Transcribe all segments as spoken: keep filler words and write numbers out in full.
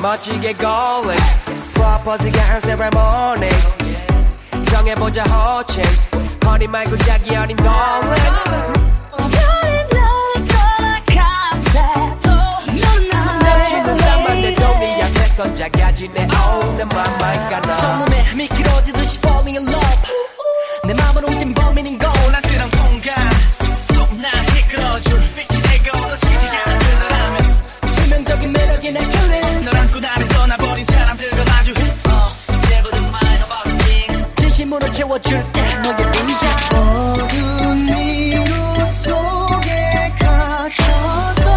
멋지게 going 프로포즈가 한 세레모니 정해보자 호칭 허니 말고 자기 어린 darling 넘치는 삶만 내 돈이 약해서 작아지네 oh 내 맘만 가나 첫눈에 미끄러지듯이 falling in love 내 맘을 훔친 범인인 걸 낯선 공간 속나 이끌어줄 빛이 되고 놓치지 않을 너라면 치명적인 매력이 날 killing 널 안고 나를 떠나버린 사람들과 마주해 어 이제부터 mind about the thing 진심으로 채워줄게 너의 인상 어두운 미로 속에 갇혔던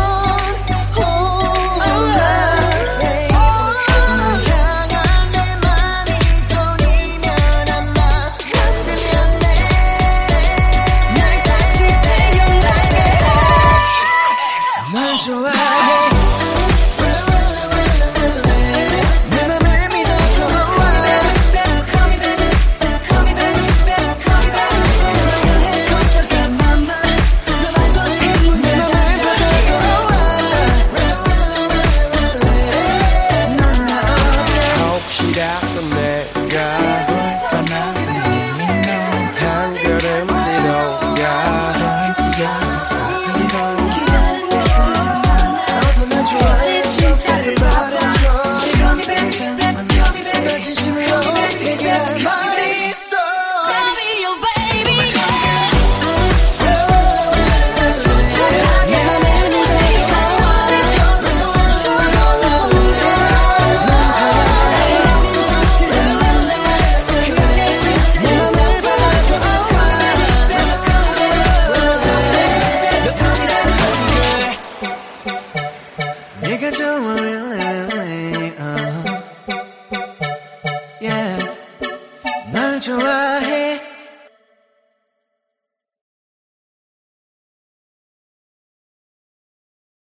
네가 좋아 really really uh. Yeah 널 좋아해